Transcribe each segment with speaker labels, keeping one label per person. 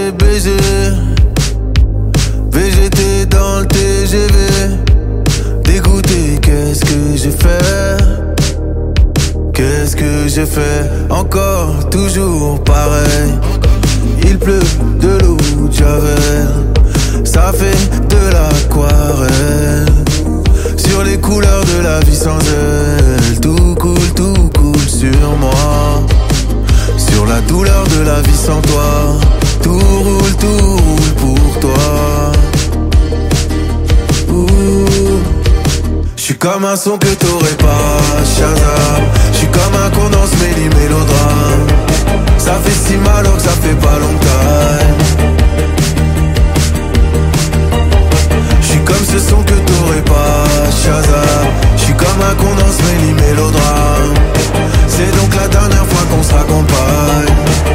Speaker 1: les BG. VGT dans le TGV. Dégoûté, qu'est-ce que j'ai fait? Qu'est-ce que j'ai fait? Encore, toujours pareil. Il pleut de l'eau de Javel. Ça fait de l'aquarelle. Sur les couleurs de la vie sans elle. Tout coule sur moi. Sur la douleur de la vie sans toi. Tout roule pour toi. J'suis comme un son que t'aurais pas, Shazam. J'suis comme un condensé mélodrame. Ça fait si mal que ça fait pas longtemps. J'suis comme ce son que t'aurais pas, Shazam. J'suis comme un condensé mélodrame. C'est donc la dernière fois qu'on se raccompagne.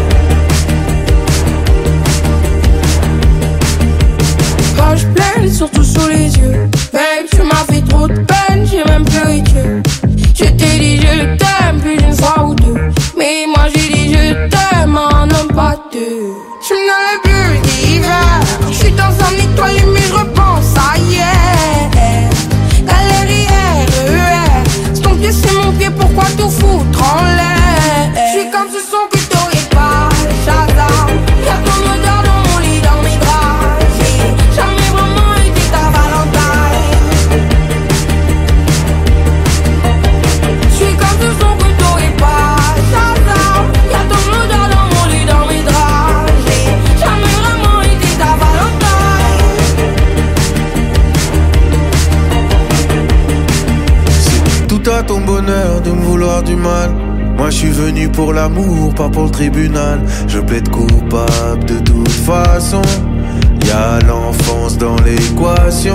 Speaker 2: Quand je pleine, surtout sous les yeux. Babe, tu m'as fait trop de peine, j'ai même pleuré Dieu. Je t'ai dit je t'aime plus d'une fois ou deux. Mais moi j'ai dit je t'aime en homme pas deux. Je me donne le plus d'hiver. Je suis dans un étoile mais je repense à hier. Galère RER. C'est ton pied, c'est mon pied, pourquoi tout foutre en l'air? Je suis comme ce son que t'aurais pas, Shazam. Y'a ton odeur dans mon lit, dans mes draps. J'ai jamais vraiment été ta Valentine. Je suis comme ce son que t'aurais pas, Shazam. Y'a ton odeur dans mon lit, dans mes draps. J'ai jamais vraiment été ta Valentine.
Speaker 1: C'est tout à ton bonheur de me vouloir du mal. Moi je suis venu pour l'amour, pas pour le tribunal. Je plaide coupable de toute façon. Y'a l'enfance dans l'équation.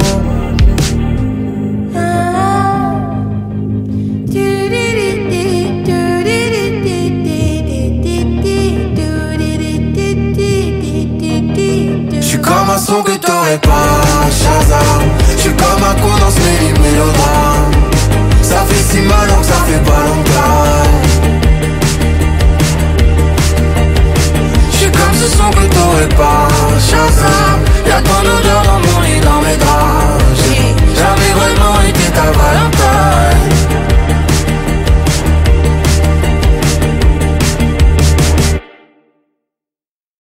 Speaker 1: J'suis comme un son que t'aurais pas, Shazam. J'suis comme un condensé mélodrame. Ça fait si mal que ça fait pas longtemps. J'suis comme ce son que t'aurais pas, Shazam.